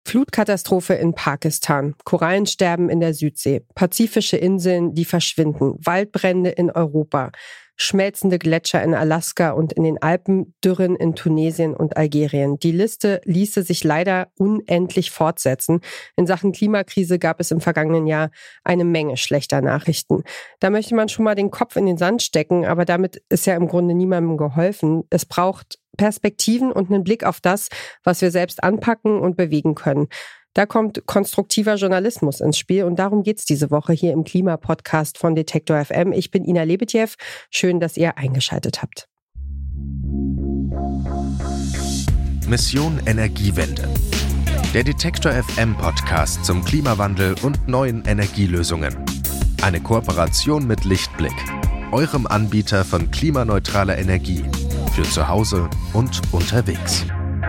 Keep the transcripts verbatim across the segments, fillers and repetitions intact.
Flutkatastrophe in Pakistan, Korallensterben in der Südsee, pazifische Inseln, die verschwinden, Waldbrände in Europa, schmelzende Gletscher in Alaska und in den Alpen, Dürren in Tunesien und Algerien. Die Liste ließe sich leider unendlich fortsetzen. In Sachen Klimakrise gab es im vergangenen Jahr eine Menge schlechter Nachrichten. Da möchte man schon mal den Kopf in den Sand stecken, aber damit ist ja im Grunde niemandem geholfen. Es braucht Perspektiven und einen Blick auf das, was wir selbst anpacken und bewegen können. Da kommt konstruktiver Journalismus ins Spiel und darum geht's diese Woche hier im Klimapodcast von Detektor F M. Ich bin Ina Lebetjew. Schön, dass ihr eingeschaltet habt. Mission Energiewende. Der Detektor F M Podcast zum Klimawandel und neuen Energielösungen. Eine Kooperation mit Lichtblick, eurem Anbieter von klimaneutraler Energie für zu Hause und unterwegs.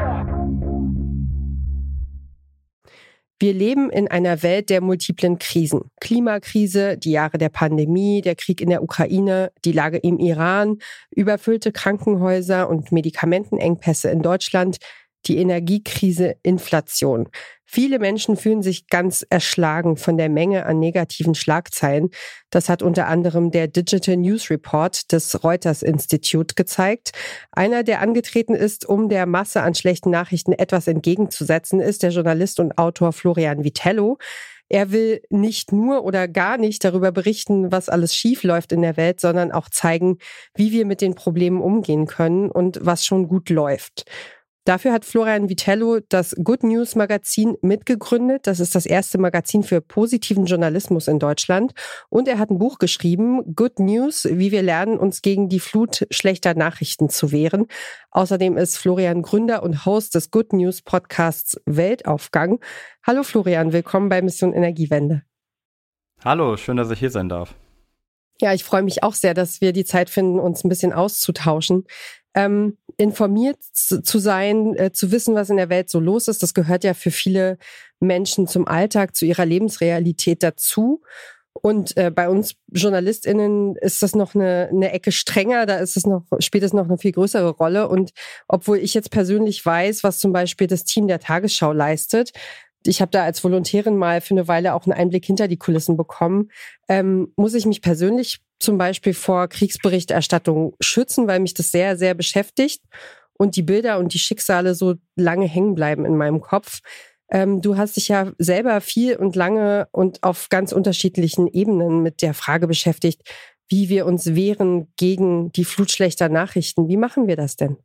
Wir leben in einer Welt der multiplen Krisen. Klimakrise, die Jahre der Pandemie, der Krieg in der Ukraine, die Lage im Iran, überfüllte Krankenhäuser und Medikamentenengpässe in Deutschland, die Energiekrise, Inflation. Viele Menschen fühlen sich ganz erschlagen von der Menge an negativen Schlagzeilen. Das hat unter anderem der Digital News Report des Reuters Institute gezeigt. Einer, der angetreten ist, um der Masse an schlechten Nachrichten etwas entgegenzusetzen, ist der Journalist und Autor Florian Vitello. Er will nicht nur oder gar nicht darüber berichten, was alles schief läuft in der Welt, sondern auch zeigen, wie wir mit den Problemen umgehen können und was schon gut läuft. Dafür hat Florian Vitello das Good News Magazin mitgegründet. Das ist das erste Magazin für positiven Journalismus in Deutschland. Und er hat ein Buch geschrieben, Good News, wie wir lernen, uns gegen die Flut schlechter Nachrichten zu wehren. Außerdem ist Florian Gründer und Host des Good News Podcasts Weltaufgang. Hallo Florian, willkommen bei Mission Energiewende. Hallo, schön, dass ich hier sein darf. Ja, ich freue mich auch sehr, dass wir die Zeit finden, uns ein bisschen auszutauschen. Ähm, informiert zu, zu sein, äh, zu wissen, was in der Welt so los ist, das gehört ja für viele Menschen zum Alltag, zu ihrer Lebensrealität dazu. Und äh, bei uns JournalistInnen ist das noch eine, eine Ecke strenger, da ist es noch, spielt es noch eine viel größere Rolle. Und obwohl ich jetzt persönlich weiß, was zum Beispiel das Team der Tagesschau leistet, ich habe da als Volontärin mal für eine Weile auch einen Einblick hinter die Kulissen bekommen, ähm, muss ich mich persönlich zum Beispiel vor Kriegsberichterstattung schützen, weil mich das sehr, sehr beschäftigt und die Bilder und die Schicksale so lange hängen bleiben in meinem Kopf. Ähm, du hast dich ja selber viel und lange und auf ganz unterschiedlichen Ebenen mit der Frage beschäftigt, wie wir uns wehren gegen die Flut schlechter Nachrichten. Wie machen wir das denn?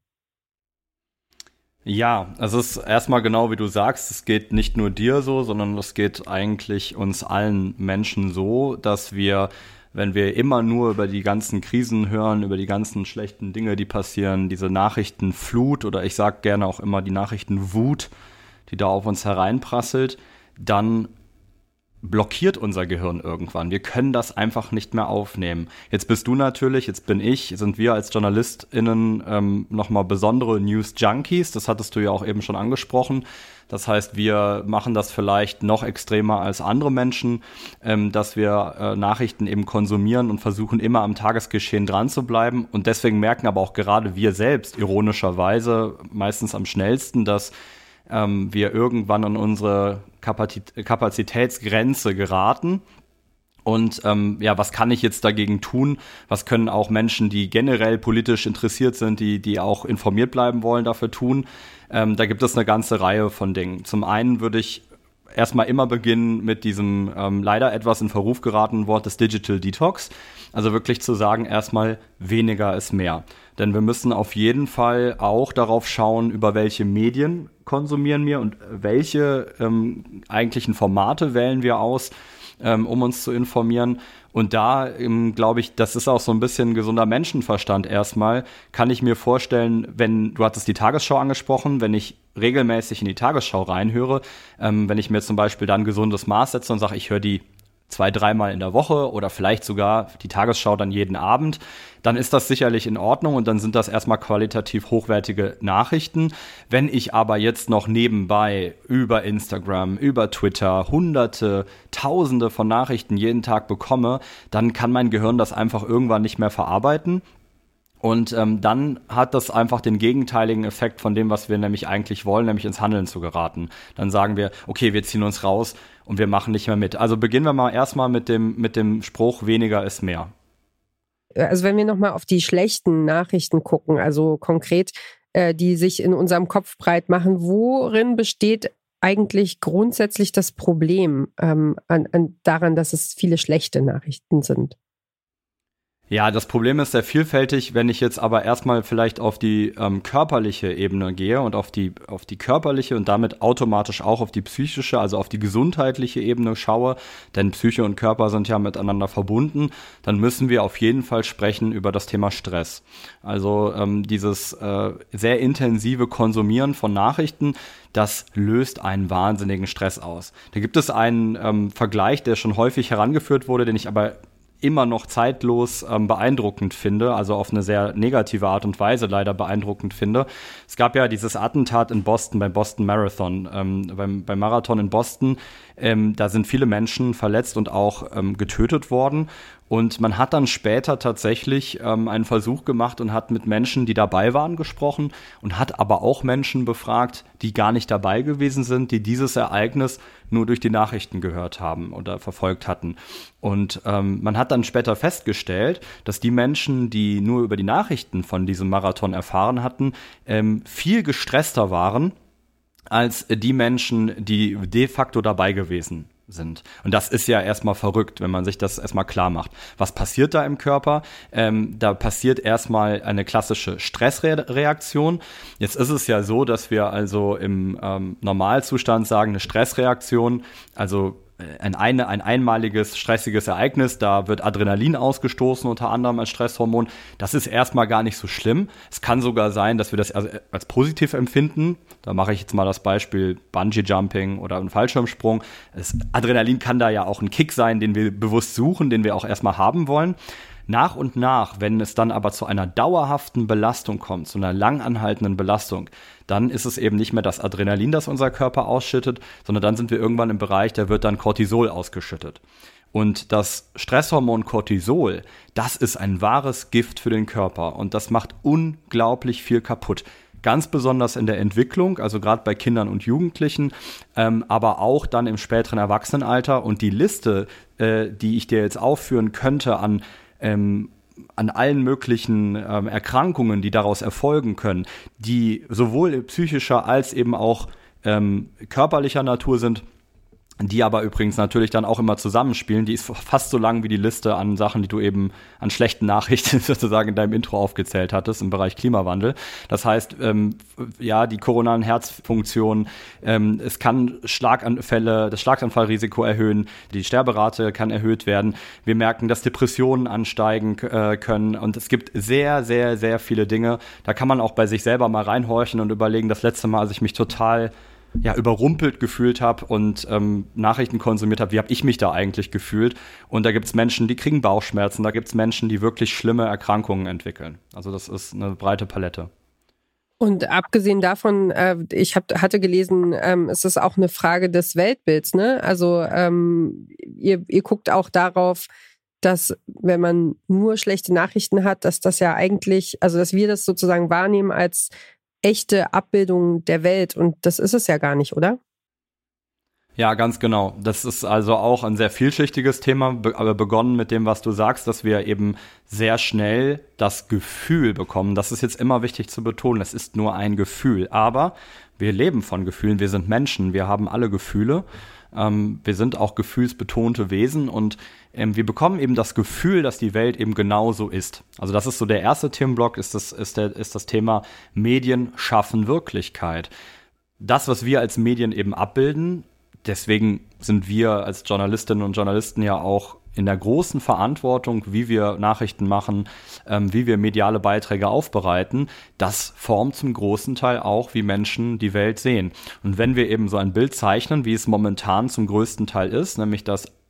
Ja, es ist erstmal genau wie du sagst, es geht nicht nur dir so, sondern es geht eigentlich uns allen Menschen so, dass wir, wenn wir immer nur über die ganzen Krisen hören, über die ganzen schlechten Dinge, die passieren, diese Nachrichtenflut oder ich sag gerne auch immer die Nachrichtenwut, die da auf uns hereinprasselt, dann blockiert unser Gehirn irgendwann. Wir können das einfach nicht mehr aufnehmen. Jetzt bist du natürlich, jetzt bin ich, sind wir als JournalistInnen ähm, nochmal besondere News-Junkies. Das hattest du ja auch eben schon angesprochen. Das heißt, wir machen das vielleicht noch extremer als andere Menschen, ähm, dass wir äh, Nachrichten eben konsumieren und versuchen immer am Tagesgeschehen dran zu bleiben. Und deswegen merken aber auch gerade wir selbst ironischerweise meistens am schnellsten, dass ähm, wir irgendwann an unsere Kapazit- Kapazitätsgrenze geraten. Und ähm, ja, was kann ich jetzt dagegen tun? Was können auch Menschen, die generell politisch interessiert sind, die die auch informiert bleiben wollen, dafür tun? Ähm, da gibt es eine ganze Reihe von Dingen. Zum einen würde ich erstmal immer beginnen mit diesem ähm, leider etwas in Verruf geratenen Wort des Digital Detox. Also wirklich zu sagen, erstmal weniger ist mehr. Denn wir müssen auf jeden Fall auch darauf schauen, über welche Medien konsumieren wir und welche ähm, eigentlichen Formate wählen wir aus, ähm, um uns zu informieren. Und da, ähm, glaube ich, das ist auch so ein bisschen gesunder Menschenverstand erstmal, kann ich mir vorstellen, wenn, du hattest die Tagesschau angesprochen, wenn ich regelmäßig in die Tagesschau reinhöre, ähm, wenn ich mir zum Beispiel dann ein gesundes Maß setze und sage, ich höre die zwei, dreimal in der Woche oder vielleicht sogar die Tagesschau dann jeden Abend, dann ist das sicherlich in Ordnung und dann sind das erstmal qualitativ hochwertige Nachrichten. Wenn ich aber jetzt noch nebenbei über Instagram, über Twitter hunderte, tausende von Nachrichten jeden Tag bekomme, dann kann mein Gehirn das einfach irgendwann nicht mehr verarbeiten. Und ähm, dann hat das einfach den gegenteiligen Effekt von dem, was wir nämlich eigentlich wollen, nämlich ins Handeln zu geraten. Dann sagen wir, okay, wir ziehen uns raus und wir machen nicht mehr mit. Also beginnen wir mal erstmal mit dem, mit dem Spruch, weniger ist mehr. Also wenn wir nochmal auf die schlechten Nachrichten gucken, also konkret, äh, die sich in unserem Kopf breit machen, worin besteht eigentlich grundsätzlich das Problem ähm, an, an daran, dass es viele schlechte Nachrichten sind? Ja, das Problem ist sehr vielfältig. Wenn ich jetzt aber erstmal vielleicht auf die ähm, körperliche Ebene gehe und auf die, auf die körperliche und damit automatisch auch auf die psychische, also auf die gesundheitliche Ebene schaue, denn Psyche und Körper sind ja miteinander verbunden, dann müssen wir auf jeden Fall sprechen über das Thema Stress. Also ähm, dieses äh, sehr intensive Konsumieren von Nachrichten, das löst einen wahnsinnigen Stress aus. Da gibt es einen ähm, Vergleich, der schon häufig herangeführt wurde, den ich aber immer noch zeitlos ähm, beeindruckend finde, also auf eine sehr negative Art und Weise leider beeindruckend finde. Es gab ja dieses Attentat in Boston, beim Boston Marathon, ähm, beim, beim Marathon in Boston. Ähm, da sind viele Menschen verletzt und auch ähm, getötet worden. Und man hat dann später tatsächlich ähm, einen Versuch gemacht und hat mit Menschen, die dabei waren, gesprochen und hat aber auch Menschen befragt, die gar nicht dabei gewesen sind, die dieses Ereignis nur durch die Nachrichten gehört haben oder verfolgt hatten. Und ähm, man hat dann später festgestellt, dass die Menschen, die nur über die Nachrichten von diesem Marathon erfahren hatten, ähm, viel gestresster waren als die Menschen, die de facto dabei gewesen sind. Und das ist ja erstmal verrückt, wenn man sich das erstmal klar macht. Was passiert da im Körper? Ähm, da passiert erstmal eine klassische Stressreaktion. Jetzt ist es ja so, dass wir also im ähm, Normalzustand sagen, eine Stressreaktion, also ein, eine, ein einmaliges stressiges Ereignis, da wird Adrenalin ausgestoßen, unter anderem als Stresshormon. Das ist erstmal gar nicht so schlimm. Es kann sogar sein, dass wir das als, als positiv empfinden. Da mache ich jetzt mal das Beispiel Bungee-Jumping oder ein Fallschirmsprung. Das Adrenalin kann da ja auch ein Kick sein, den wir bewusst suchen, den wir auch erstmal haben wollen. Nach und nach, wenn es dann aber zu einer dauerhaften Belastung kommt, zu einer langanhaltenden Belastung, dann ist es eben nicht mehr das Adrenalin, das unser Körper ausschüttet, sondern dann sind wir irgendwann im Bereich, da wird dann Cortisol ausgeschüttet. Und das Stresshormon Cortisol, das ist ein wahres Gift für den Körper und das macht unglaublich viel kaputt. Ganz besonders in der Entwicklung, also gerade bei Kindern und Jugendlichen, ähm, aber auch dann im späteren Erwachsenenalter. Und die Liste, äh, die ich dir jetzt aufführen könnte an Ähm, an allen möglichen ähm, Erkrankungen, die daraus erfolgen können, die sowohl psychischer als eben auch ähm, körperlicher Natur sind, die aber übrigens natürlich dann auch immer zusammenspielen. Die ist fast so lang wie die Liste an Sachen, die du eben an schlechten Nachrichten sozusagen in deinem Intro aufgezählt hattest im Bereich Klimawandel. Das heißt, ähm, ja, die koronaren Herzfunktionen, ähm, es kann Schlaganfälle, das Schlaganfallrisiko erhöhen, die Sterberate kann erhöht werden. Wir merken, dass Depressionen ansteigen äh, können und es gibt sehr, sehr, sehr viele Dinge. Da kann man auch bei sich selber mal reinhorchen und überlegen, das letzte Mal, als ich mich total ja, überrumpelt gefühlt habe und ähm, Nachrichten konsumiert habe, wie habe ich mich da eigentlich gefühlt? Und da gibt es Menschen, die kriegen Bauchschmerzen, da gibt es Menschen, die wirklich schlimme Erkrankungen entwickeln. Also das ist eine breite Palette. Und abgesehen davon, äh, ich hab, hatte gelesen, ähm, es ist auch eine Frage des Weltbilds, ne? Also ähm, ihr, ihr guckt auch darauf, dass wenn man nur schlechte Nachrichten hat, dass das ja eigentlich, also dass wir das sozusagen wahrnehmen als echte Abbildung der Welt und das ist es ja gar nicht, oder? Ja, ganz genau. Das ist also auch ein sehr vielschichtiges Thema, aber begonnen mit dem, was du sagst, dass wir eben sehr schnell das Gefühl bekommen. Das ist jetzt immer wichtig zu betonen, es ist nur ein Gefühl, aber wir leben von Gefühlen, wir sind Menschen, wir haben alle Gefühle, ähm, wir sind auch gefühlsbetonte Wesen und ähm, wir bekommen eben das Gefühl, dass die Welt eben genauso ist. Also das ist so der erste Themenblock, ist das, ist der, ist das Thema Medien schaffen Wirklichkeit. Das, was wir als Medien eben abbilden, deswegen sind wir als Journalistinnen und Journalisten ja auch in der großen Verantwortung, wie wir Nachrichten machen, ähm, wie wir mediale Beiträge aufbereiten. Das formt zum großen Teil auch, wie Menschen die Welt sehen. Und wenn wir eben so ein Bild zeichnen, wie es momentan zum größten Teil ist, nämlich dass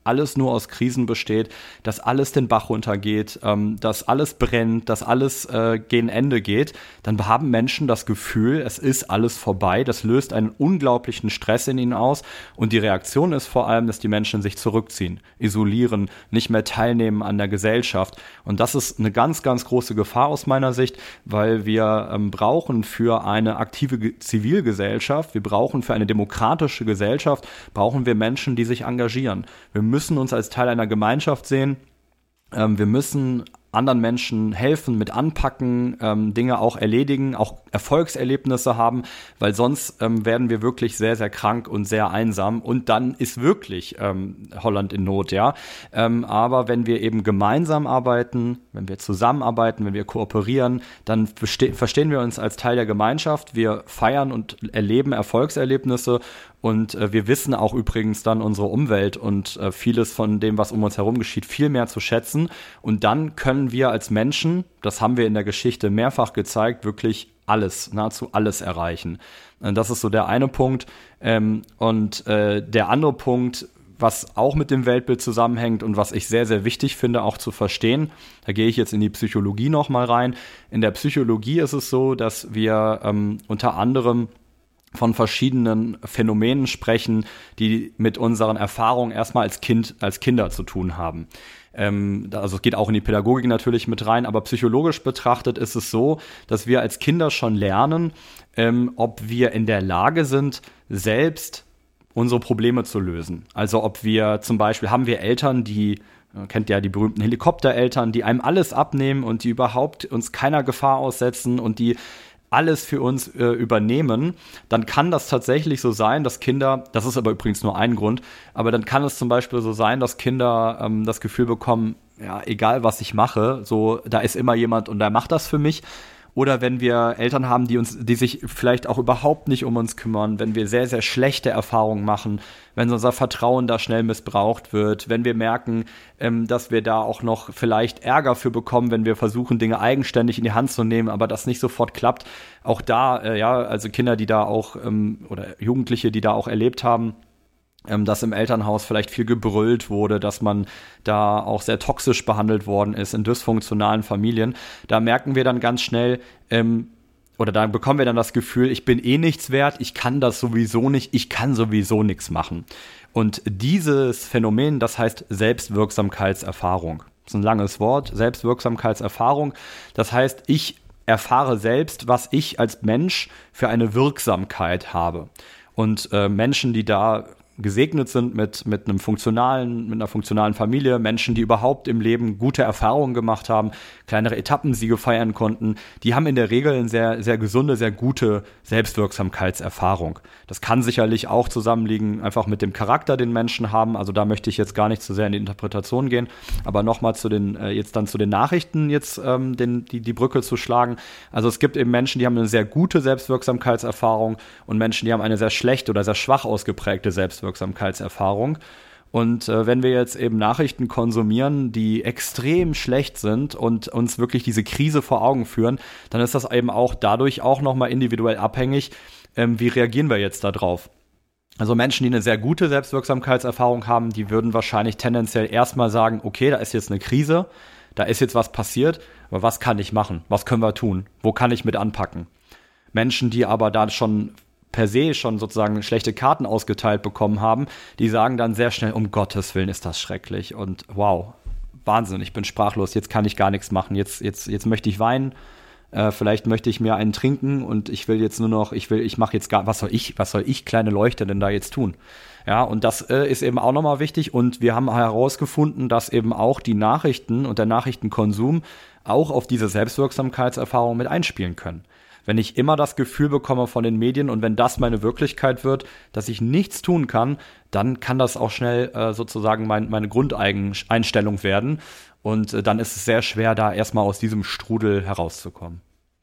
alles nur aus Krisen besteht, dass alles den Bach runtergeht, ähm, dass alles brennt, dass alles äh, gegen Ende geht, dann haben Menschen das Gefühl, es ist alles vorbei. Das löst einen unglaublichen Stress in ihnen aus. Und die Reaktion ist vor allem, dass die Menschen sich zurückziehen, isolieren, nicht mehr teilnehmen an der Gesellschaft. Und das ist eine ganz, ganz große Gefahr aus meiner Sicht, weil wir ähm, brauchen für eine aktive Ge- Zivilgesellschaft, wir brauchen für eine demokratische Gesellschaft, brauchen wir Menschen, die sich engagieren. Wir müssen uns als Teil einer Gemeinschaft sehen. Ähm, wir müssen anderen Menschen helfen, mit anpacken, ähm, Dinge auch erledigen, auch Erfolgserlebnisse haben, weil sonst ähm, werden wir wirklich sehr, sehr krank und sehr einsam und dann ist wirklich ähm, Holland in Not, ja. Ähm, aber wenn wir eben gemeinsam arbeiten, wenn wir zusammenarbeiten, wenn wir kooperieren, dann verste- verstehen wir uns als Teil der Gemeinschaft, wir feiern und erleben Erfolgserlebnisse und äh, wir wissen auch übrigens dann unsere Umwelt und äh, vieles von dem, was um uns herum geschieht, viel mehr zu schätzen und dann können wir als Menschen, das haben wir in der Geschichte mehrfach gezeigt, wirklich alles, nahezu alles erreichen. Und das ist so der eine Punkt. Ähm, und äh, der andere Punkt, was auch mit dem Weltbild zusammenhängt und was ich sehr, sehr wichtig finde, auch zu verstehen, da gehe ich jetzt in die Psychologie nochmal rein. In der Psychologie ist es so, dass wir ähm, unter anderem von verschiedenen Phänomenen sprechen, die mit unseren Erfahrungen erstmal als Kind, als Kinder zu tun haben. Ähm, also es geht auch in die Pädagogik natürlich mit rein, aber psychologisch betrachtet ist es so, dass wir als Kinder schon lernen, ähm, ob wir in der Lage sind, selbst unsere Probleme zu lösen. Also ob wir zum Beispiel, haben wir Eltern, die, man kennt ja die berühmten Helikoptereltern, die einem alles abnehmen und die überhaupt uns keiner Gefahr aussetzen und die alles für uns äh, übernehmen, dann kann das tatsächlich so sein, dass Kinder, das ist aber übrigens nur ein Grund, aber dann kann es zum Beispiel so sein, dass Kinder ähm, das Gefühl bekommen, ja, egal was ich mache, so, da ist immer jemand und der macht das für mich. Oder wenn wir Eltern haben, die uns, die sich vielleicht auch überhaupt nicht um uns kümmern, wenn wir sehr, sehr schlechte Erfahrungen machen, wenn unser Vertrauen da schnell missbraucht wird, wenn wir merken, ähm, dass wir da auch noch vielleicht Ärger für bekommen, wenn wir versuchen, Dinge eigenständig in die Hand zu nehmen, aber das nicht sofort klappt. Auch da, äh, ja, also Kinder, die da auch, ähm, oder Jugendliche, die da auch erlebt haben, dass im Elternhaus vielleicht viel gebrüllt wurde, dass man da auch sehr toxisch behandelt worden ist in dysfunktionalen Familien. Da merken wir dann ganz schnell, ähm, oder da bekommen wir dann das Gefühl, ich bin eh nichts wert, ich kann das sowieso nicht, ich kann sowieso nichts machen. Und dieses Phänomen, das heißt Selbstwirksamkeitserfahrung. Das ist ein langes Wort, Selbstwirksamkeitserfahrung. Das heißt, ich erfahre selbst, was ich als Mensch für eine Wirksamkeit habe. Und äh, Menschen, die da gesegnet sind mit, mit einem funktionalen, mit einer funktionalen Familie, Menschen, die überhaupt im Leben gute Erfahrungen gemacht haben, kleinere Etappensiege feiern konnten, die haben in der Regel eine sehr, sehr gesunde, sehr gute Selbstwirksamkeitserfahrung. Das kann sicherlich auch zusammenliegen, einfach mit dem Charakter, den Menschen haben. Also da möchte ich jetzt gar nicht zu sehr in die Interpretation gehen, aber nochmal zu den, äh, jetzt dann zu den Nachrichten jetzt ähm, den, die, die Brücke zu schlagen. Also es gibt eben Menschen, die haben eine sehr gute Selbstwirksamkeitserfahrung und Menschen, die haben eine sehr schlechte oder sehr schwach ausgeprägte Selbstwirksamkeitserfahrung. Wirksamkeitserfahrung. Und äh, wenn wir jetzt eben Nachrichten konsumieren, die extrem schlecht sind und uns wirklich diese Krise vor Augen führen, dann ist das eben auch dadurch auch nochmal individuell abhängig, ähm, wie reagieren wir jetzt da drauf. Also Menschen, die eine sehr gute Selbstwirksamkeitserfahrung haben, die würden wahrscheinlich tendenziell erstmal sagen, okay, da ist jetzt eine Krise, da ist jetzt was passiert, aber was kann ich machen? Was können wir tun? Wo kann ich mit anpacken? Menschen, die aber da schon per se schon sozusagen schlechte Karten ausgeteilt bekommen haben, die sagen dann sehr schnell, um Gottes Willen ist das schrecklich und wow, Wahnsinn, ich bin sprachlos, jetzt kann ich gar nichts machen, jetzt, jetzt, jetzt möchte ich weinen, äh, vielleicht möchte ich mir einen trinken und ich will jetzt nur noch, ich will, ich mache jetzt gar, was soll ich, was soll ich, kleine Leuchte, denn da jetzt tun? Ja, und das äh, ist eben auch nochmal wichtig und wir haben herausgefunden, dass eben auch die Nachrichten und der Nachrichtenkonsum auch auf diese Selbstwirksamkeitserfahrung mit einspielen können. Wenn ich immer das Gefühl bekomme von den Medien und wenn das meine Wirklichkeit wird, dass ich nichts tun kann, dann kann das auch schnell äh, sozusagen mein, meine Grundeinstellung werden. Und äh, dann ist es sehr schwer, da erstmal aus diesem Strudel herauszukommen.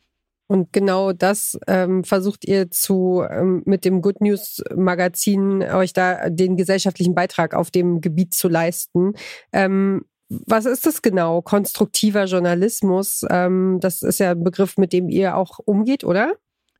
Und genau das ähm, versucht ihr zu ähm, mit dem Good News Magazin euch da den gesellschaftlichen Beitrag auf dem Gebiet zu leisten. Ähm, Was ist das genau? Konstruktiver Journalismus, ähm, das ist ja ein Begriff, mit dem ihr auch umgeht, oder?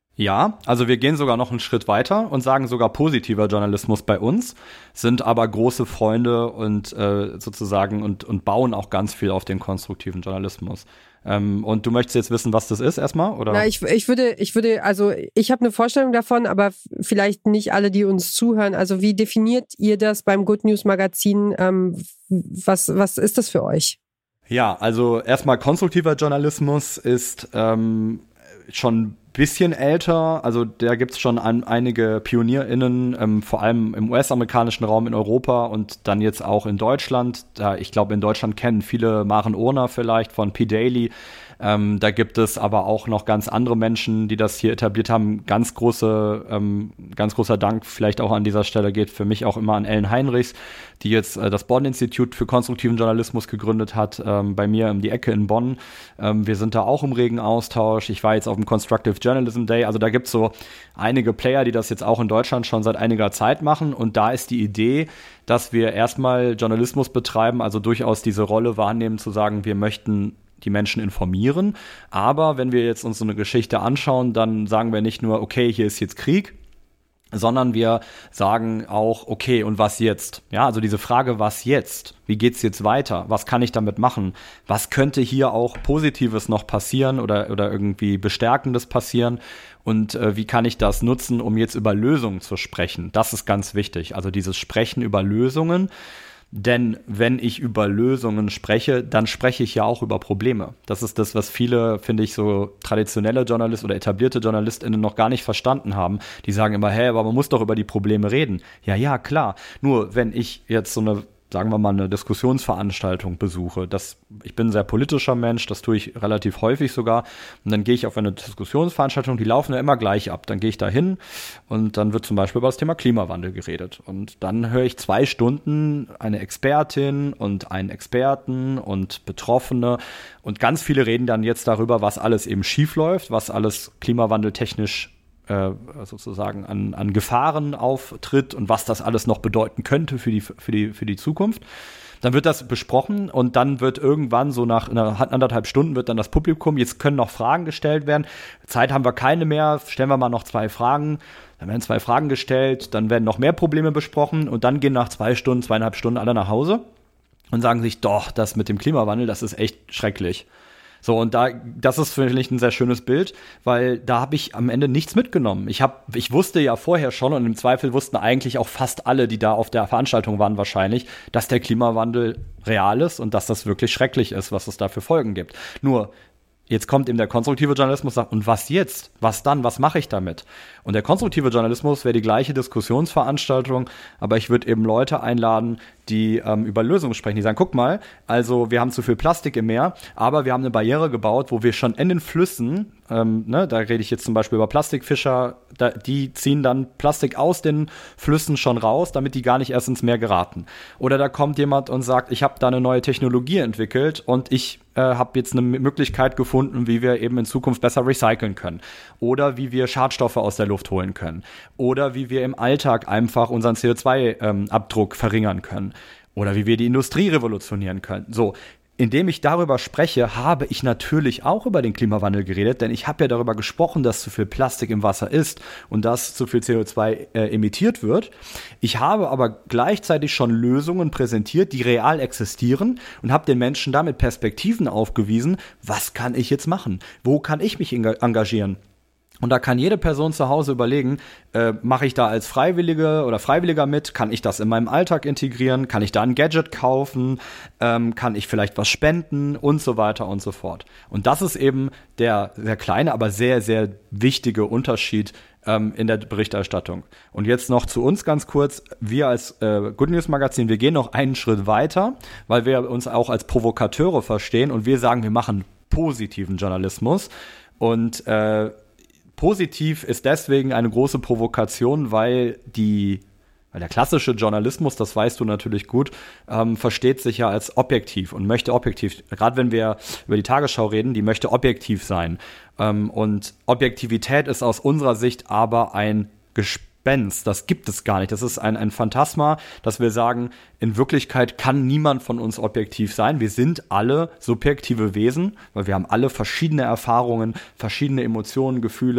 Ja, also wir gehen sogar noch einen Schritt weiter und sagen sogar positiver Journalismus bei uns, sind aber große Freunde und äh, sozusagen und, und bauen auch ganz viel auf den konstruktiven Journalismus. Ähm, und du möchtest jetzt wissen, was das ist erstmal, oder? Na, ich, ich würde, ich würde, also ich habe eine Vorstellung davon, aber vielleicht nicht alle, die uns zuhören. Also wie definiert ihr das beim Good News Magazin? Ähm, was, was ist das für euch? Ja, also erstmal konstruktiver Journalismus ist ähm, schon bisschen älter, also da gibt's schon an, einige PionierInnen, ähm, vor allem im U S-amerikanischen Raum in Europa und dann jetzt auch in Deutschland. Da, ich glaube, in Deutschland kennen viele Maren Urner vielleicht von P. Daily. Ähm, da gibt es aber auch noch ganz andere Menschen, die das hier etabliert haben. Ganz große, ähm, ganz großer Dank vielleicht auch an dieser Stelle geht für mich auch immer an Ellen Heinrichs, die jetzt äh, das Bonn-Institut für konstruktiven Journalismus gegründet hat, ähm, bei mir um die Ecke in Bonn. Ähm, wir sind da auch im regen Austausch. Ich war jetzt auf dem Constructive Journalism Day. Also da gibt's so einige Player, die das jetzt auch in Deutschland schon seit einiger Zeit machen. Und da ist die Idee, dass wir erstmal Journalismus betreiben, also durchaus diese Rolle wahrnehmen, zu sagen, wir möchten die Menschen informieren. Aber wenn wir jetzt uns so eine Geschichte anschauen, dann sagen wir nicht nur, okay, hier ist jetzt Krieg, sondern wir sagen auch, okay, und was jetzt? Ja, also diese Frage, was jetzt? Wie geht's jetzt weiter? Was kann ich damit machen? Was könnte hier auch Positives noch passieren oder, oder irgendwie Bestärkendes passieren? Und äh, wie kann ich das nutzen, um jetzt über Lösungen zu sprechen? Das ist ganz wichtig. Also dieses Sprechen über Lösungen. Denn wenn ich über Lösungen spreche, dann spreche ich ja auch über Probleme. Das ist das, was viele, finde ich, so traditionelle Journalisten oder etablierte JournalistInnen noch gar nicht verstanden haben. Die sagen immer, hey, aber man muss doch über die Probleme reden. Ja, ja, klar. Nur wenn ich jetzt so eine, sagen wir mal, eine Diskussionsveranstaltung besuche, das, ich bin ein sehr politischer Mensch, das tue ich relativ häufig sogar, und dann gehe ich auf eine Diskussionsveranstaltung, die laufen ja immer gleich ab, dann gehe ich da hin und dann wird zum Beispiel über das Thema Klimawandel geredet und dann höre ich zwei Stunden eine Expertin und einen Experten und Betroffene und ganz viele reden dann jetzt darüber, was alles eben schief läuft, was alles klimawandeltechnisch sozusagen an, an Gefahren auftritt und was das alles noch bedeuten könnte für die, für die, für die Zukunft. Dann wird das besprochen und dann wird irgendwann so nach einer, anderthalb Stunden wird dann das Publikum, jetzt können noch Fragen gestellt werden. Zeit haben wir keine mehr, stellen wir mal noch zwei Fragen. Dann werden zwei Fragen gestellt, dann werden noch mehr Probleme besprochen und dann gehen nach zwei Stunden, zweieinhalb Stunden alle nach Hause und sagen sich, doch, das mit dem Klimawandel, das ist echt schrecklich. So, und da, das ist für mich ein sehr schönes Bild, weil da habe ich am Ende nichts mitgenommen. Ich habe, ich wusste ja vorher schon und im Zweifel wussten eigentlich auch fast alle, die da auf der Veranstaltung waren wahrscheinlich, dass der Klimawandel real ist und dass das wirklich schrecklich ist, was es da für Folgen gibt. Nur, jetzt kommt eben der konstruktive Journalismus und sagt, und was jetzt? Was dann? Was mache ich damit? Und der konstruktive Journalismus wäre die gleiche Diskussionsveranstaltung, aber ich würde eben Leute einladen, die ähm, über Lösungen sprechen. Die sagen, guck mal, also wir haben zu viel Plastik im Meer, aber wir haben eine Barriere gebaut, wo wir schon in den Flüssen, ähm, ne, da rede ich jetzt zum Beispiel über Plastikfischer, da, die ziehen dann Plastik aus den Flüssen schon raus, damit die gar nicht erst ins Meer geraten. Oder da kommt jemand und sagt, ich habe da eine neue Technologie entwickelt und ich äh, habe jetzt eine Möglichkeit gefunden, wie wir eben in Zukunft besser recyceln können. Oder wie wir Schadstoffe aus der Luft holen können. Oder wie wir im Alltag einfach unseren C O zwei Abdruck verringern können. Oder wie wir die Industrie revolutionieren können. So, indem ich darüber spreche, habe ich natürlich auch über den Klimawandel geredet, denn ich habe ja darüber gesprochen, dass zu viel Plastik im Wasser ist und dass zu viel C O zwei äh, emittiert wird. Ich habe aber gleichzeitig schon Lösungen präsentiert, die real existieren und habe den Menschen damit Perspektiven aufgewiesen, was kann ich jetzt machen? Wo kann ich mich engagieren? Und da kann jede Person zu Hause überlegen, äh, mache ich da als Freiwillige oder Freiwilliger mit? Kann ich das in meinem Alltag integrieren? Kann ich da ein Gadget kaufen? Ähm, kann ich vielleicht was spenden? Und so weiter und so fort. Und das ist eben der sehr kleine, aber sehr, sehr wichtige Unterschied ähm, in der Berichterstattung. Und jetzt noch zu uns ganz kurz. Wir als äh, Good News Magazin, wir gehen noch einen Schritt weiter, weil wir uns auch als Provokateure verstehen und wir sagen, wir machen positiven Journalismus. Und äh, positiv ist deswegen eine große Provokation, weil die, weil der klassische Journalismus, das weißt du natürlich gut, ähm, versteht sich ja als objektiv und möchte objektiv, gerade wenn wir über die Tagesschau reden, die möchte objektiv sein. Ähm, und Objektivität ist aus unserer Sicht aber ein Gespenst. Das gibt es gar nicht. Das ist ein, ein Phantasma, dass wir sagen, in Wirklichkeit kann niemand von uns objektiv sein. Wir sind alle subjektive Wesen, weil wir haben alle verschiedene Erfahrungen, verschiedene Emotionen, Gefühle,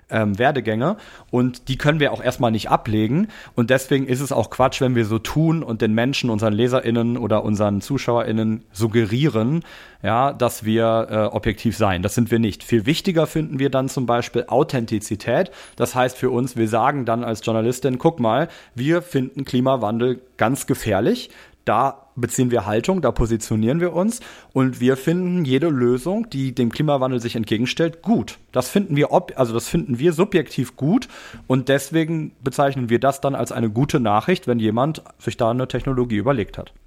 ähm, Werdegänge und die können wir auch erstmal nicht ablegen und deswegen ist es auch Quatsch, wenn wir so tun und den Menschen, unseren LeserInnen oder unseren ZuschauerInnen suggerieren, ja, dass wir äh, objektiv seien. Das sind wir nicht. Viel wichtiger finden wir dann zum Beispiel Authentizität. Das heißt für uns, wir sagen dann als Journalistin, guck mal, wir finden Klimawandel ganz gefährlich. Da beziehen wir Haltung, da positionieren wir uns und wir finden jede Lösung, die dem Klimawandel sich entgegenstellt, gut. Das finden wir, ob, also das finden wir subjektiv gut und deswegen bezeichnen wir das dann als eine gute Nachricht, wenn jemand sich da eine Technologie überlegt hat.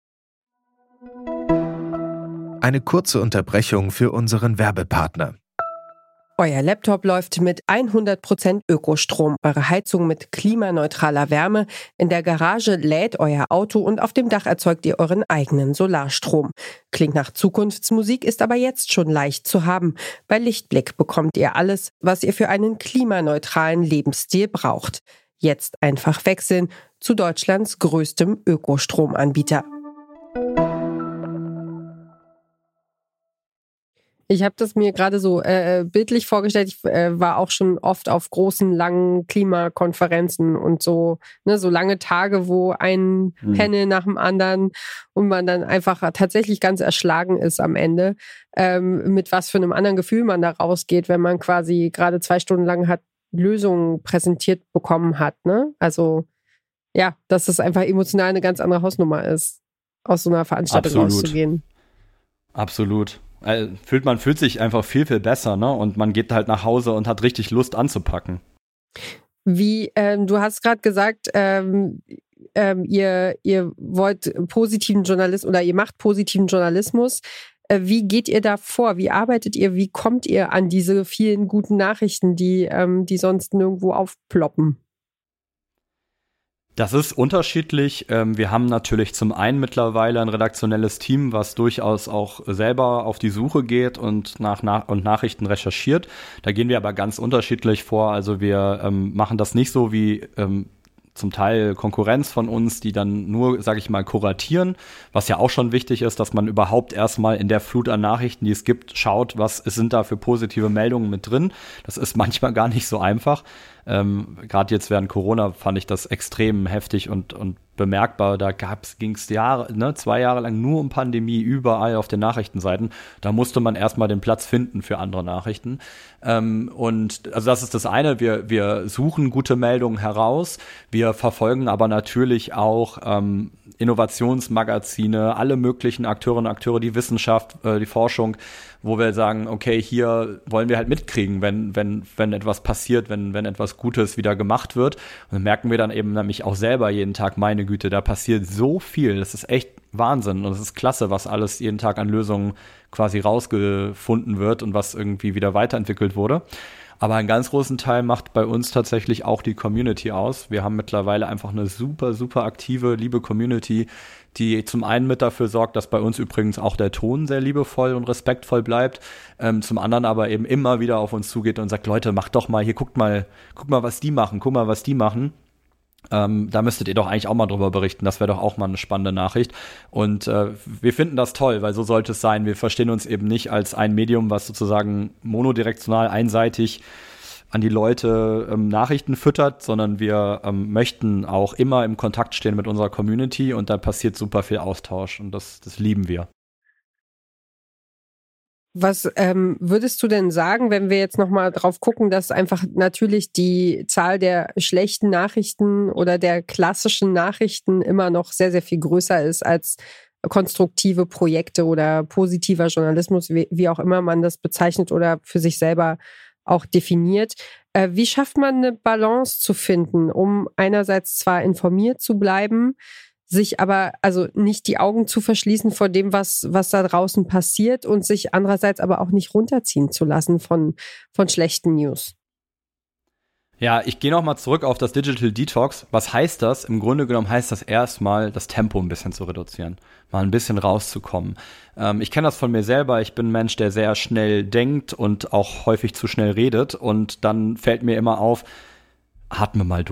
Eine kurze Unterbrechung für unseren Werbepartner. Euer Laptop läuft mit hundert Prozent Ökostrom, eure Heizung mit klimaneutraler Wärme, in der Garage lädt euer Auto und auf dem Dach erzeugt ihr euren eigenen Solarstrom. Klingt nach Zukunftsmusik, ist aber jetzt schon leicht zu haben. Bei Lichtblick bekommt ihr alles, was ihr für einen klimaneutralen Lebensstil braucht. Jetzt einfach wechseln zu Deutschlands größtem Ökostromanbieter. Ich habe das mir gerade so äh, bildlich vorgestellt. Ich äh, war auch schon oft auf großen, langen Klimakonferenzen und so, ne, so lange Tage, wo ein mhm. Panel nach dem anderen und man dann einfach tatsächlich ganz erschlagen ist am Ende, ähm, mit was für einem anderen Gefühl man da rausgeht, wenn man quasi gerade zwei Stunden lang hat Lösungen präsentiert bekommen hat. Ne? Also ja, dass es einfach emotional eine ganz andere Hausnummer ist, aus so einer Veranstaltung Absolut. rauszugehen. Absolut. Also, fühlt, man fühlt sich einfach viel, viel besser, ne? Und man geht halt nach Hause und hat richtig Lust anzupacken. Wie, ähm, du hast gerade gesagt, ähm, ähm, ihr, ihr wollt positiven Journalismus oder ihr macht positiven Journalismus. Äh, wie geht ihr da vor? Wie arbeitet ihr? Wie kommt ihr an diese vielen guten Nachrichten, die, ähm, die sonst nirgendwo aufploppen? Das ist unterschiedlich. Wir haben natürlich zum einen mittlerweile ein redaktionelles Team, was durchaus auch selber auf die Suche geht und nach, nach und Nachrichten recherchiert. Da gehen wir aber ganz unterschiedlich vor. Also wir ähm, machen das nicht so wie ähm, zum Teil Konkurrenz von uns, die dann nur, sage ich mal, kuratieren, was ja auch schon wichtig ist, dass man überhaupt erstmal in der Flut an Nachrichten, die es gibt, schaut, was sind da für positive Meldungen mit drin. Das ist manchmal gar nicht so einfach. Ähm, gerade jetzt während Corona fand ich das extrem heftig und, und bemerkbar. Da ging es Jahre, ne, zwei Jahre lang nur um Pandemie, überall auf den Nachrichtenseiten. Da musste man erstmal den Platz finden für andere Nachrichten. Ähm, und also das ist das eine, wir, wir suchen gute Meldungen heraus. Wir verfolgen aber natürlich auch ähm, Innovationsmagazine, alle möglichen Akteurinnen und Akteure, die Wissenschaft, äh, die Forschung, wo wir sagen, okay, hier wollen wir halt mitkriegen, wenn wenn wenn etwas passiert, wenn wenn etwas Gutes wieder gemacht wird. Und dann merken wir dann eben nämlich auch selber jeden Tag, meine Güte, da passiert so viel. Das ist echt Wahnsinn und es ist klasse, was alles jeden Tag an Lösungen quasi rausgefunden wird und was irgendwie wieder weiterentwickelt wurde. Aber einen ganz großen Teil macht bei uns tatsächlich auch die Community aus. Wir haben mittlerweile einfach eine super, super aktive, liebe Community, die zum einen mit dafür sorgt, dass bei uns übrigens auch der Ton sehr liebevoll und respektvoll bleibt, ähm, zum anderen aber eben immer wieder auf uns zugeht und sagt, Leute, macht doch mal, hier guckt mal, guckt mal, was die machen, guck mal, was die machen. Ähm, da müsstet ihr doch eigentlich auch mal drüber berichten. Das wäre doch auch mal eine spannende Nachricht. Und äh, wir finden das toll, weil so sollte es sein. Wir verstehen uns eben nicht als ein Medium, was sozusagen monodirektional einseitig an die Leute ähm, Nachrichten füttert, sondern wir ähm, möchten auch immer im Kontakt stehen mit unserer Community und da passiert super viel Austausch und das, das lieben wir. Was ähm, würdest du denn sagen, wenn wir jetzt nochmal drauf gucken, dass einfach natürlich die Zahl der schlechten Nachrichten oder der klassischen Nachrichten immer noch sehr, sehr viel größer ist als konstruktive Projekte oder positiver Journalismus, wie, wie auch immer man das bezeichnet oder für sich selber auch definiert. Äh, wie schafft man eine Balance zu finden, um einerseits zwar informiert zu bleiben, sich aber also nicht die Augen zu verschließen vor dem, was, was da draußen passiert und sich andererseits aber auch nicht runterziehen zu lassen von, von schlechten News? Ja, ich gehe nochmal zurück auf das Digital Detox. Was heißt das? Im Grunde genommen heißt das erstmal, das Tempo ein bisschen zu reduzieren, mal ein bisschen rauszukommen. Ähm, ich kenne das von mir selber. Ich bin ein Mensch, der sehr schnell denkt und auch häufig zu schnell redet. Und dann fällt mir immer auf, atme mal durch.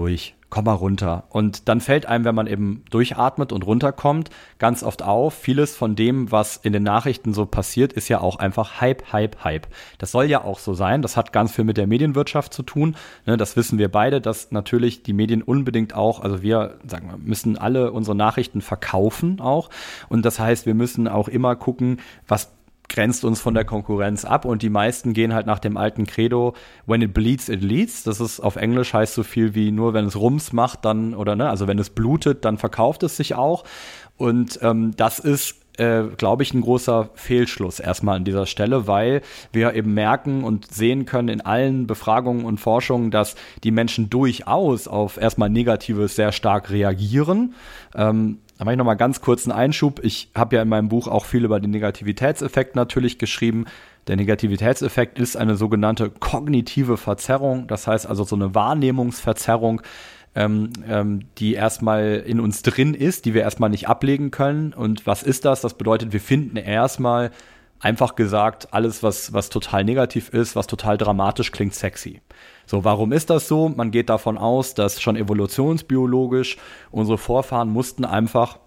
komm mal runter. Und dann fällt einem, wenn man eben durchatmet und runterkommt, ganz oft auf, vieles von dem, was in den Nachrichten so passiert, ist ja auch einfach Hype, Hype, Hype. Das soll ja auch so sein. Das hat ganz viel mit der Medienwirtschaft zu tun. Ne, das wissen wir beide, dass natürlich die Medien unbedingt auch, also wir, sagen wir, müssen alle unsere Nachrichten verkaufen auch. Und das heißt, wir müssen auch immer gucken, was grenzt uns von der Konkurrenz ab, und die meisten gehen halt nach dem alten Credo, when it bleeds, it leads. Das ist auf Englisch heißt so viel wie nur wenn es Rums macht, dann, oder ne, also wenn es blutet, dann verkauft es sich auch. Und ähm, das ist, äh, glaube ich, ein großer Fehlschluss erstmal an dieser Stelle, weil wir eben merken und sehen können in allen Befragungen und Forschungen, dass die Menschen durchaus auf erstmal Negatives sehr stark reagieren. Ähm, Da mache ich noch mal ganz kurz einen Einschub. Ich habe ja in meinem Buch auch viel über den Negativitätseffekt natürlich geschrieben. Der Negativitätseffekt ist eine sogenannte kognitive Verzerrung. Das heißt also so eine Wahrnehmungsverzerrung, ähm, ähm, die erstmal in uns drin ist, die wir erstmal nicht ablegen können. Und was ist das? Das bedeutet, wir finden erstmal, einfach gesagt, alles, was, was total negativ ist, was total dramatisch klingt, sexy. So, warum ist das so? Man geht davon aus, dass schon evolutionsbiologisch unsere Vorfahren mussten einfach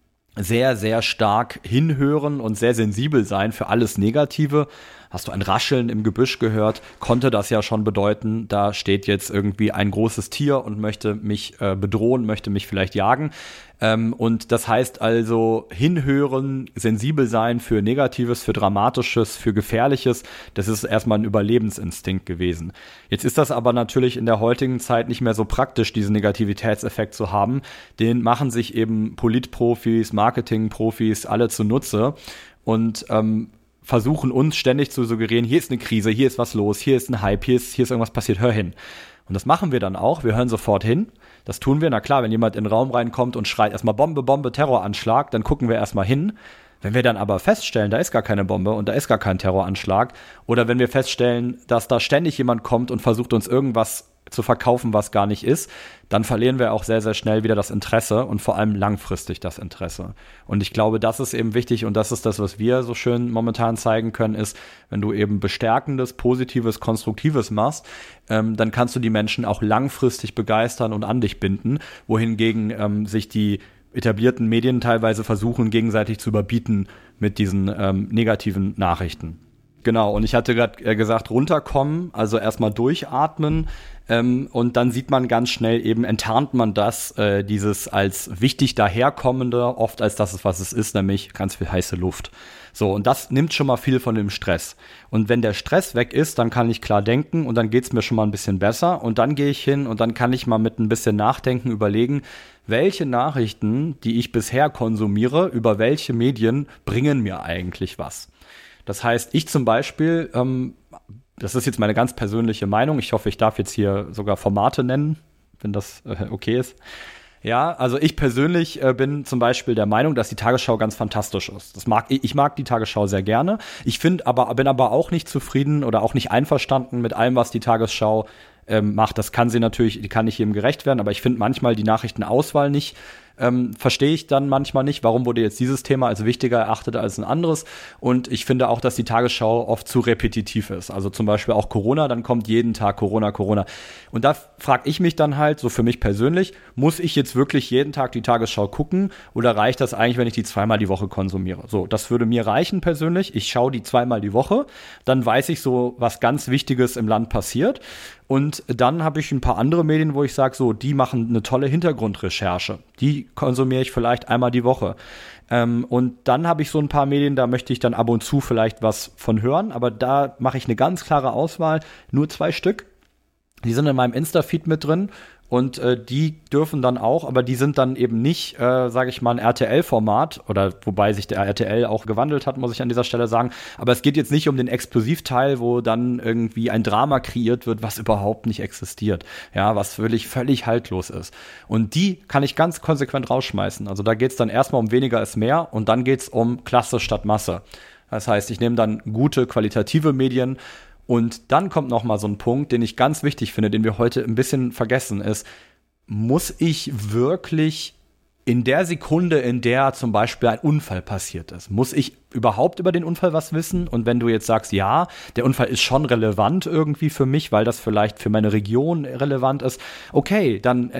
sehr, sehr stark hinhören und sehr sensibel sein für alles Negative. Hast du ein Rascheln im Gebüsch gehört, konnte das ja schon bedeuten, da steht jetzt irgendwie ein großes Tier und möchte mich äh, bedrohen, möchte mich vielleicht jagen. Ähm, und das heißt also hinhören, sensibel sein für Negatives, für Dramatisches, für Gefährliches. Das ist erstmal ein Überlebensinstinkt gewesen. Jetzt ist das aber natürlich in der heutigen Zeit nicht mehr so praktisch, diesen Negativitätseffekt zu haben. Den machen sich eben Politprofis, Marketingprofis alle zunutze und ähm, versuchen uns ständig zu suggerieren, hier ist eine Krise, hier ist was los, hier ist ein Hype, hier ist, hier ist irgendwas passiert, hör hin. Und das machen wir dann auch, wir hören sofort hin. Das tun wir, na klar, wenn jemand in den Raum reinkommt und schreit erstmal Bombe, Bombe, Terroranschlag, dann gucken wir erstmal hin. Wenn wir dann aber feststellen, da ist gar keine Bombe und da ist gar kein Terroranschlag, oder wenn wir feststellen, dass da ständig jemand kommt und versucht uns irgendwas zu verkaufen, was gar nicht ist, dann verlieren wir auch sehr, sehr schnell wieder das Interesse und vor allem langfristig das Interesse. Und ich glaube, das ist eben wichtig, und das ist das, was wir so schön momentan zeigen können, ist, wenn du eben Bestärkendes, Positives, Konstruktives machst, ähm, dann kannst du die Menschen auch langfristig begeistern und an dich binden, wohingegen ähm, sich die etablierten Medien teilweise versuchen, gegenseitig zu überbieten mit diesen ähm, negativen Nachrichten. Genau, und ich hatte gerade äh, gesagt, runterkommen, also erstmal durchatmen, ähm, und dann sieht man ganz schnell eben, enttarnt man das, äh, dieses als wichtig daherkommende, oft als das ist, was es ist, nämlich ganz viel heiße Luft. So, und das nimmt schon mal viel von dem Stress. Und wenn der Stress weg ist, dann kann ich klar denken und dann geht's mir schon mal ein bisschen besser, und dann gehe ich hin und dann kann ich mal mit ein bisschen Nachdenken überlegen, welche Nachrichten, die ich bisher konsumiere, über welche Medien bringen mir eigentlich was. Das heißt, ich zum Beispiel, ähm, das ist jetzt meine ganz persönliche Meinung, ich hoffe, ich darf jetzt hier sogar Formate nennen, wenn das äh, okay ist. Ja, also ich persönlich äh, bin zum Beispiel der Meinung, dass die Tagesschau ganz fantastisch ist. Das mag, ich mag die Tagesschau sehr gerne. Ich finde aber, bin aber auch nicht zufrieden oder auch nicht einverstanden mit allem, was die Tagesschau ähm, macht. Das kann sie natürlich, die kann nicht jedem gerecht werden, aber ich finde manchmal die Nachrichtenauswahl nicht Ähm, verstehe ich dann manchmal nicht, warum wurde jetzt dieses Thema als wichtiger erachtet als ein anderes. Und ich finde auch, dass die Tagesschau oft zu repetitiv ist. Also zum Beispiel auch Corona, dann kommt jeden Tag Corona, Corona. Und da frage ich mich dann halt, so für mich persönlich, muss ich jetzt wirklich jeden Tag die Tagesschau gucken oder reicht das eigentlich, wenn ich die zweimal die Woche konsumiere? So, das würde mir reichen persönlich. Ich schaue die zweimal die Woche, dann weiß ich so, was ganz Wichtiges im Land passiert. Und dann habe ich ein paar andere Medien, wo ich sage, so, die machen eine tolle Hintergrundrecherche. Die konsumiere ich vielleicht einmal die Woche. Ähm, und dann habe ich so ein paar Medien, da möchte ich dann ab und zu vielleicht was von hören. Aber da mache ich eine ganz klare Auswahl. Nur zwei Stück. Die sind in meinem Insta-Feed mit drin. Und äh, die dürfen dann auch, aber die sind dann eben nicht, äh, sage ich mal, ein R T L-Format, oder wobei sich der R T L auch gewandelt hat, muss ich an dieser Stelle sagen. Aber es geht jetzt nicht um den Explosivteil, wo dann irgendwie ein Drama kreiert wird, was überhaupt nicht existiert. Ja, was völlig, völlig haltlos ist. Und die kann ich ganz konsequent rausschmeißen. Also da geht's dann erstmal um weniger ist mehr und dann geht's um Klasse statt Masse. Das heißt, ich nehme dann gute, qualitative Medien. Und dann kommt noch mal so ein Punkt, den ich ganz wichtig finde, den wir heute ein bisschen vergessen, ist, muss ich wirklich in der Sekunde, in der zum Beispiel ein Unfall passiert ist, muss ich überhaupt über den Unfall was wissen? Und wenn du jetzt sagst, ja, der Unfall ist schon relevant irgendwie für mich, weil das vielleicht für meine Region relevant ist, okay, dann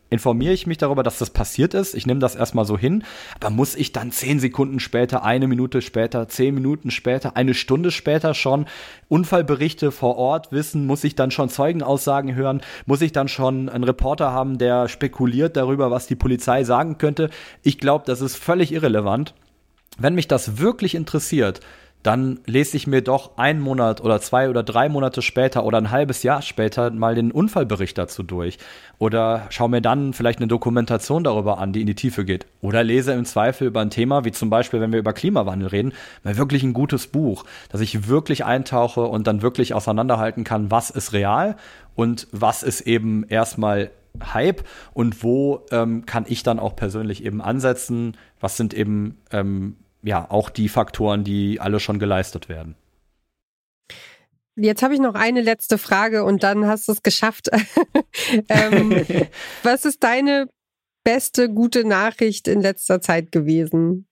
informiere ich mich darüber, dass das passiert ist. Ich nehme das erstmal so hin. Aber muss ich dann zehn Sekunden später, eine Minute später, zehn Minuten später, eine Stunde später schon Unfallberichte vor Ort wissen? Muss ich dann schon Zeugenaussagen hören? Muss ich dann schon einen Reporter haben, der spekuliert darüber, was die Polizei sagen könnte? Ich glaube, das ist völlig irrelevant. Wenn mich das wirklich interessiert, dann lese ich mir doch einen Monat oder zwei oder drei Monate später oder ein halbes Jahr später mal den Unfallbericht dazu durch. Oder schaue mir dann vielleicht eine Dokumentation darüber an, die in die Tiefe geht. Oder lese im Zweifel über ein Thema, wie zum Beispiel, wenn wir über Klimawandel reden, mal wirklich ein gutes Buch, dass ich wirklich eintauche und dann wirklich auseinanderhalten kann, was ist real und was ist eben erstmal Hype und wo ähm, kann ich dann auch persönlich eben ansetzen, was sind eben ähm, ja, auch die Faktoren, die alle schon geleistet werden. Jetzt habe ich noch eine letzte Frage und dann hast du es geschafft. ähm, was ist deine beste, gute Nachricht in letzter Zeit gewesen?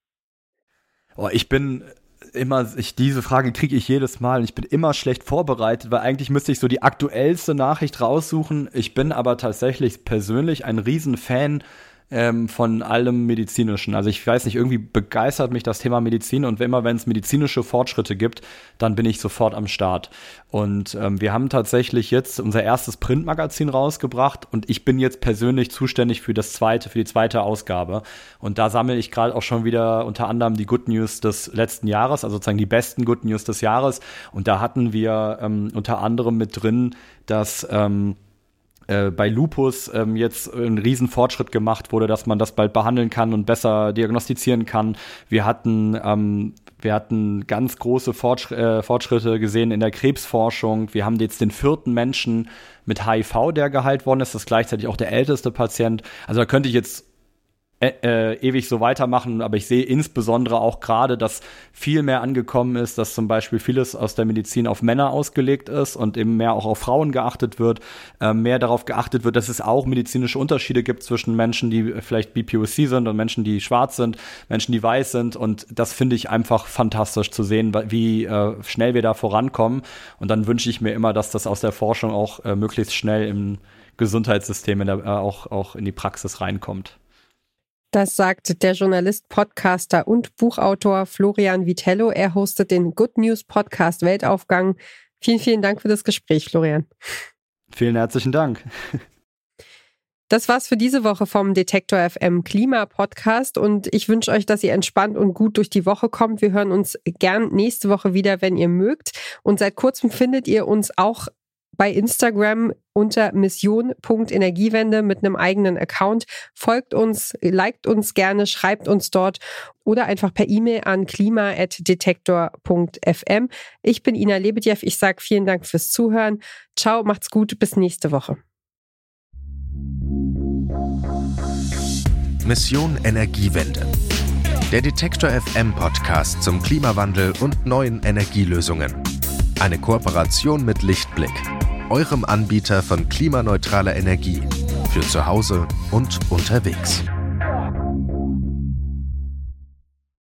Oh, ich bin immer, ich, diese Frage kriege ich jedes Mal und ich bin immer schlecht vorbereitet, weil eigentlich müsste ich so die aktuellste Nachricht raussuchen. Ich bin aber tatsächlich persönlich ein Riesenfan Ähm, von allem Medizinischen. Also ich weiß nicht, irgendwie begeistert mich das Thema Medizin und immer wenn es medizinische Fortschritte gibt, dann bin ich sofort am Start. Und ähm, wir haben tatsächlich jetzt unser erstes Printmagazin rausgebracht und ich bin jetzt persönlich zuständig für das zweite, für die zweite Ausgabe. Und da sammle ich gerade auch schon wieder unter anderem die Good News des letzten Jahres, also sozusagen die besten Good News des Jahres. Und da hatten wir ähm, unter anderem mit drin, dass ähm, bei Lupus ähm, jetzt ein Riesenfortschritt gemacht wurde, dass man das bald behandeln kann und besser diagnostizieren kann. Wir hatten ähm, wir hatten ganz große Fortschr- äh, Fortschritte gesehen in der Krebsforschung. Wir haben jetzt den vierten Menschen mit H I V, der geheilt worden ist. Das ist gleichzeitig auch der älteste Patient. Also da könnte ich jetzt Äh, äh, ewig so weitermachen, aber ich sehe insbesondere auch gerade, dass viel mehr angekommen ist, dass zum Beispiel vieles aus der Medizin auf Männer ausgelegt ist und eben mehr auch auf Frauen geachtet wird, äh, mehr darauf geachtet wird, dass es auch medizinische Unterschiede gibt zwischen Menschen, die vielleicht B P O C sind und Menschen, die schwarz sind, Menschen, die weiß sind und das finde ich einfach fantastisch zu sehen, wie äh, schnell wir da vorankommen und dann wünsche ich mir immer, dass das aus der Forschung auch äh, möglichst schnell im Gesundheitssystem in der, äh, auch, auch in die Praxis reinkommt. Das sagt der Journalist, Podcaster und Buchautor Florian Vitello. Er hostet den Good News Podcast Weltaufgang. Vielen, vielen Dank für das Gespräch, Florian. Vielen herzlichen Dank. Das war's für diese Woche vom Detektor F M Klima-Podcast und ich wünsche euch, dass ihr entspannt und gut durch die Woche kommt. Wir hören uns gern nächste Woche wieder, wenn ihr mögt. Und seit kurzem findet ihr uns auch bei Instagram unter mission punkt energiewende mit einem eigenen Account. Folgt uns, liked uns gerne, schreibt uns dort oder einfach per E-Mail an klima at detektor punkt f m. Ich bin Ina Lebedjew. Ich sage vielen Dank fürs Zuhören. Ciao, macht's gut, bis nächste Woche. Mission Energiewende. Der Detektor F M Podcast zum Klimawandel und neuen Energielösungen. Eine Kooperation mit Lichtblick, eurem Anbieter von klimaneutraler Energie für zu Hause und unterwegs.